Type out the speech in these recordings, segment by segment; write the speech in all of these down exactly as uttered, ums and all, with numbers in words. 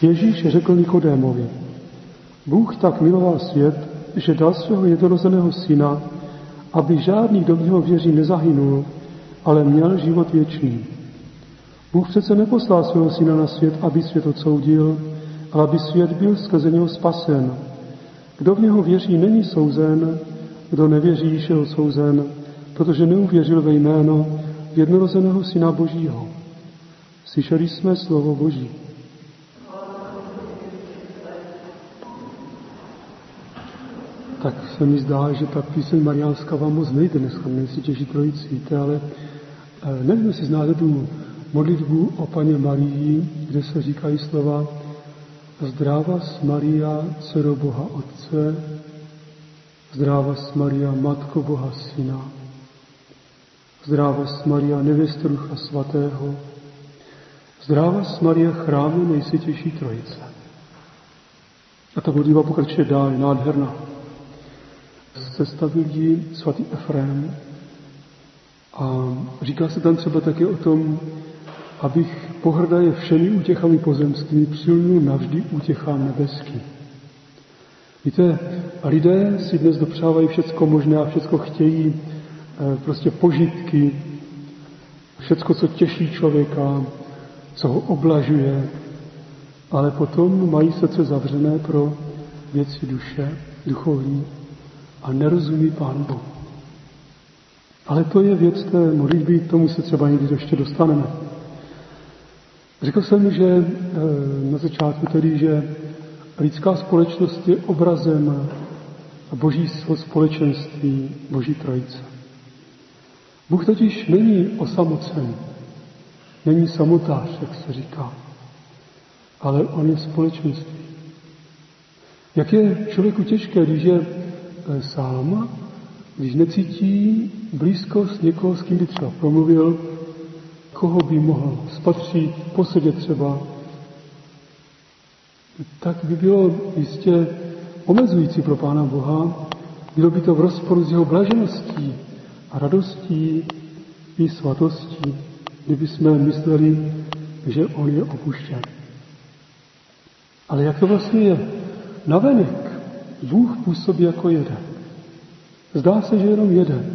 Ježíš řekl Nikodémovi, Bůh tak miloval svět, že dal svého jednorozeného syna, aby žádný, kdo v něho věří, nezahynul, ale měl život věčný. Bůh přece neposlal svého syna na svět, aby svět odsoudil, ale aby svět byl skrze něho spasen. Kdo v něho věří, není souzen, kdo nevěří, již je odsouzen, protože neuvěřil ve jméno jednorozeného syna Božího. Slyšeli jsme slovo Boží. Tak se mi zdá, že ta píseň mariánská vám moc nejde dneska, nejsi těží trojici, víte, ale nevím, jestli znáte tu modlitbu o Panně Marii, kde se říkají slova Zdravas Maria, dcero Boha Otce, Zdravas Maria, Matko Boha Syna, Zdravas Maria, nevěsto Ducha Svatého, Zdravas Maria, chrámu nejsvětější trojice. A ta modlitba pokračuje dál, je nádherná. Sestavil ji svatý Efrém a říká se tam třeba také o tom, abych pohrdaje všemi útěchami pozemskými přilnul navždy útěchám nebeským. Víte, lidé si dnes dopřávají všecko možné a všecko chtějí, prostě požitky, všecko, co těší člověka, co ho oblažuje, ale potom mají srdce zavřené pro věci duše, duchovní a nerozumí Pánu Bohu. Ale to je věc té modlitby, k tomu se třeba někdy ještě dostaneme. Řekl jsem, že na začátku tedy, že lidská společnost je obrazem Božího společenství, Boží trojice. Bůh totiž není osamocen, není samotář, jak se říká, ale on je společenství. Jak je člověku těžké, když je sám, když necítí blízkost někoho, s kým by třeba promluvil, koho by mohl spatřit, posedět třeba, tak by bylo jistě omezující pro Pána Boha, bylo by to v rozporu s jeho blažeností a radostí i svatostí, kdyby jsme mysleli, že on je opuštěn. Ale jak to vlastně je? Navenek Bůh působí jako jeden. Zdá se, že jenom jeden.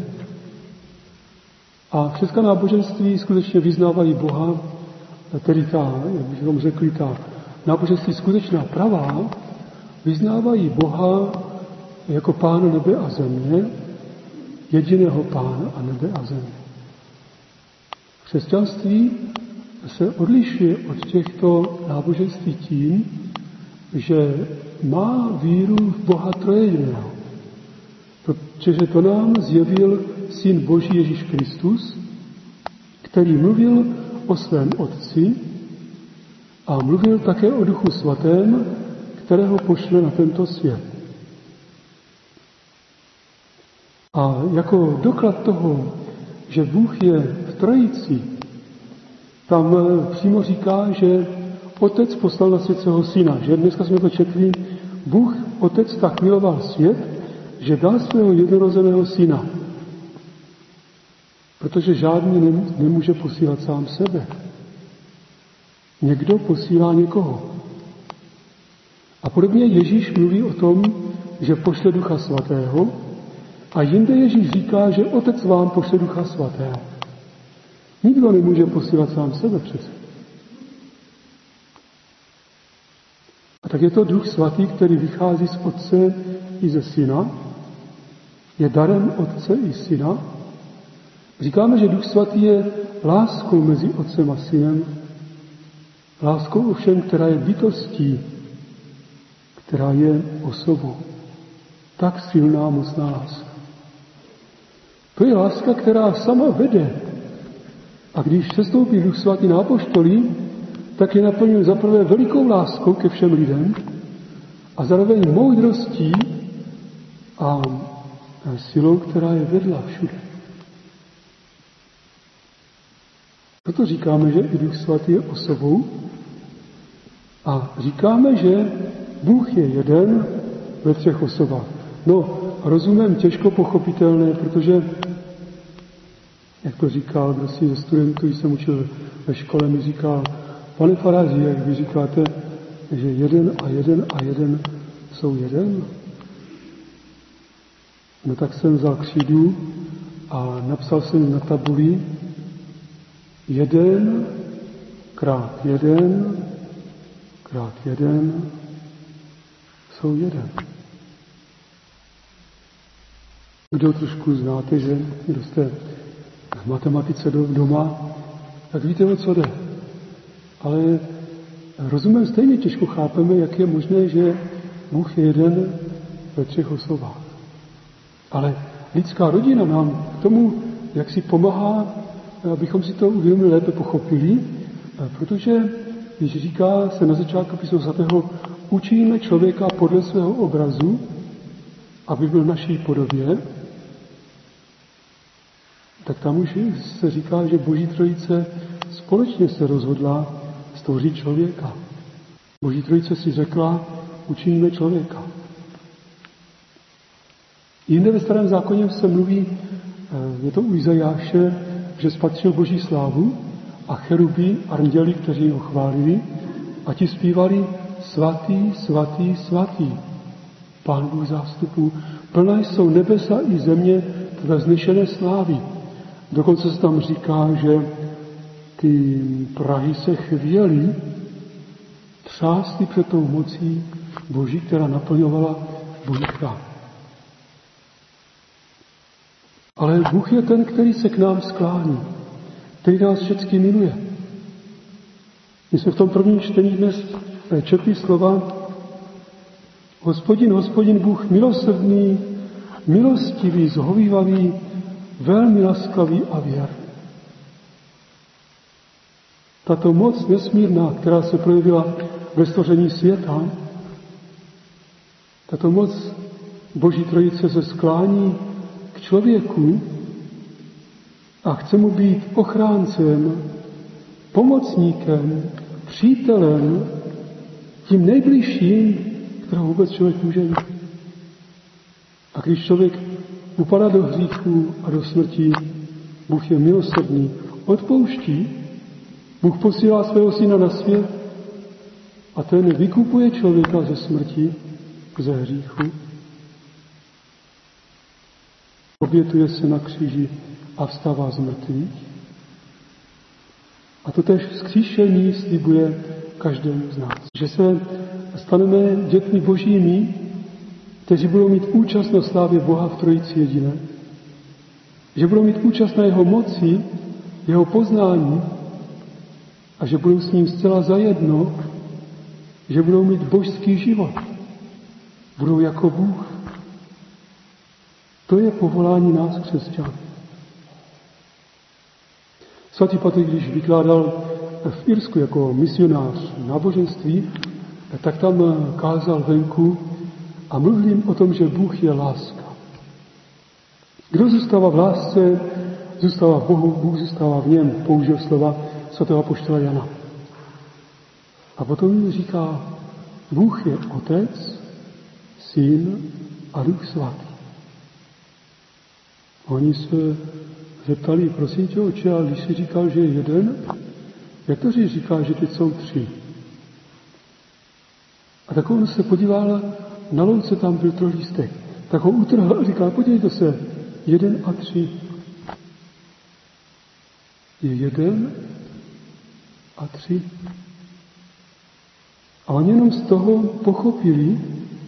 A všechna náboženství skutečně vyznávají Boha, tedy ta, jak bychom řekli, ta náboženství skutečná pravá, vyznávají Boha jako Pána nebe a země, jediného Pána a nebe a země. Křesťanství se odlišuje od těchto náboženství tím, že má víru v Boha trojjediného. Protože to nám zjevil Syn Boží Ježíš Kristus, který mluvil o svém Otci a mluvil také o Duchu Svatém, kterého pošle na tento svět. A jako doklad toho, že Bůh je v trojici, tam přímo říká, že Otec poslal na svět svého Syna. Že dneska jsme to četli, Bůh, Otec, tak miloval svět, že dal svého jednorozeného Syna. Protože žádný nemůže posílat sám sebe. Někdo posílá někoho. A podobně Ježíš mluví o tom, že pošle Ducha Svatého, a jinde Ježíš říká, že Otec vám pošle Ducha Svatého. Nikdo nemůže posílat sám sebe přece. A tak je to Duch Svatý, který vychází z Otce i ze Syna, je darem Otce i Syna. Říkáme, že Duch Svatý je láskou mezi Otcem a Synem, láskou ovšem, která je bytostí, která je osobou. Tak silná, mocná láska. To je láska, která sama vede. A když sestoupí Duch Svatý na apoštolí, tak je naplňuje zaprvé velikou láskou ke všem lidem a zároveň moudrostí a silou, která je vedla všude. Proto říkáme, že i Duch Svatý je osobou a říkáme, že Bůh je jeden ve třech osobách. No, rozumem těžko pochopitelné, protože, jak to říkal, kdo si ze studentů, když jsem učil ve škole, mi říkal, pane faráři, jak vy říkáte, že jeden a jeden a jeden jsou jeden? No tak jsem vzal křídu a napsal jsem na tabuli jeden krát jeden krát jeden jsou jeden. Kdo trošku znáte, že kdo jste v matematice doma, tak víte, o co jde. Ale rozumem stejně těžko chápeme, jak je možné, že Bůh je jeden ve třech osobách. Ale lidská rodina nám k tomu, jak si pomáhá, abychom si to uvědomili, lépe pochopili, protože, když říká se na začátku písma svatého, učíme člověka podle svého obrazu, aby byl v naší podobě, tak tam už se říká, že Boží trojice společně se rozhodla stvořit člověka. Boží trojice si řekla, učiníme člověka. Jinde ve Starém zákoně se mluví, je to u Izajáše, že spatřil Boží slávu a cheruby, anděli, kteří ho chválili, a ti zpívali svatý, svatý, svatý. Pán Bůh zástupů, plná jsou nebesa i země tvé vznešené slávy. Dokonce se tam říká, že ty prahy se chvěly, třásly před tou mocí Boží, která naplňovala Boží chrám. Ale Bůh je ten, který se k nám sklání, který nás všechny miluje. My jsme v tom prvním čtení dnes četli slova Hospodin, Hospodin Bůh milosrdný, milostivý, zhovívavý, velmi laskavý a věrný. Tato moc nesmírná, která se projevila ve stvoření světa, tato moc Boží trojice se sklání k člověku a chce mu být ochráncem, pomocníkem, přítelem, tím nejbližším, kterého vůbec člověk může mít. A když člověk upadá do hříchu a do smrti, Bůh je milosrdný, odpouští, Bůh posílá svého syna na svět a ten vykupuje člověka ze smrti, ze hříchu, obětuje se na kříži a vstává z mrtvých. A to též vzkříšení slibuje každému z nás. Že se staneme dětmi božími, kteří budou mít účast na slávě Boha v Trojici jediné. Že budou mít účast na jeho moci, jeho poznání a že budou s ním zcela zajedno, že budou mít božský život. Budou jako Bůh. To je povolání nás křesťanů. Svatý Patrik, když vykládal v Irsku jako misionář náboženství, tak tam kázal venku a mluvil jim o tom, že Bůh je láska. Kdo zůstává v lásce, zůstává v Bohu, Bůh zůstává v něm, použil slova svatého apoštola Jana. A potom jim říká, Bůh je Otec, Syn a Duch svatý. Oni se zeptali, prosím tě, oče, ale když jsi říkal, že je jeden, jak to říká, že teď jsou tři? A tak on se podíval, na louce tam byl trojlístek. Tak ho utrhl a říkal, podívejte se, jeden a tři. Je jeden a tři. A oni jenom z toho pochopili,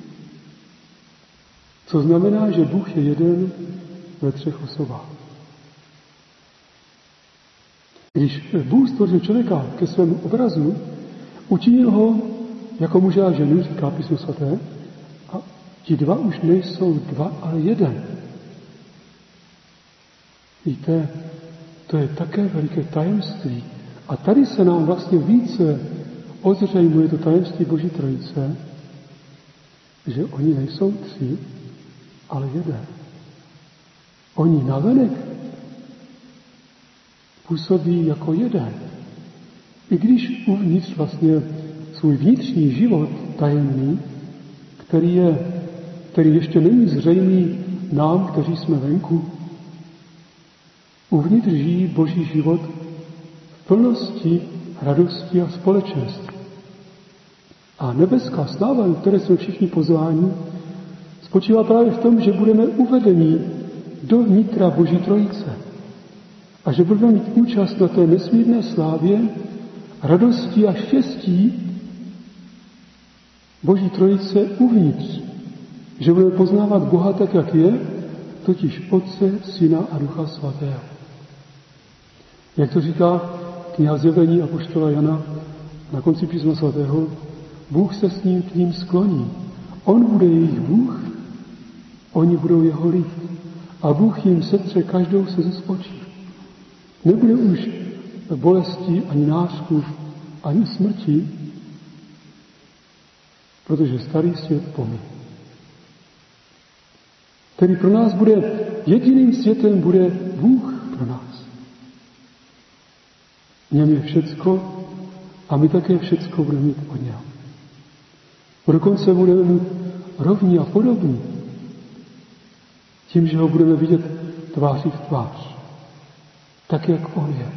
co znamená, že Bůh je jeden ve třech osobách. Když Bůh stvořil člověka ke svému obrazu, učinil ho jako muže a ženu, říká Písmo svaté, a ti dva už nejsou dva, ale jeden. Víte, to je také veliké tajemství. A tady se nám vlastně více ozřejmuje to tajemství Boží trojice, že oni nejsou tři, ale jeden. Oni navenek působí jako jeden. I když uvnitř vlastně svůj vnitřní život tajemný, který, je, který ještě není zřejmý nám, kteří jsme venku, uvnitř žijí Boží život v plnosti radosti a společenství. A nebeská sláva, do které jsme všichni pozváni, spočívá právě v tom, že budeme uvedeni do vnitra Boží Trojice. A že budeme mít účast na té nesmírné slávě, radosti a štěstí Boží Trojice uvnitř. Že budeme poznávat Boha tak, jak je, totiž Otce, Syna a Ducha Svatého. Jak to říká kniha Zjevení apoštola Jana na konci písma svatého, Bůh se s ním k ním skloní. On bude jejich Bůh, oni budou jeho lid. A Bůh jim setře každou se ze očí. Nebude už bolesti, ani nářku, ani smrti, protože starý svět pomí. Tedy pro nás bude, jediným světem bude Bůh pro nás. V něm je všecko a my také všecko budeme mít od něho. Dokonce budeme mít rovní a podobní. Tím, že ho budeme vidět tváří v tvář. Tak, jak on je.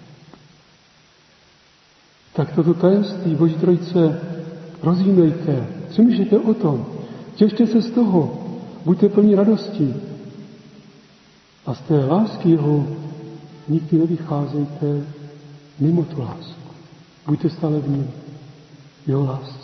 Tak toto tajemství Boží Trojice rozjímejte, přemýšlejte o tom, těšte se z toho, buďte plní radosti a z té lásky jeho nikdy nevycházejte mimo tu lásku. Buďte stále v ní, jeho lásce.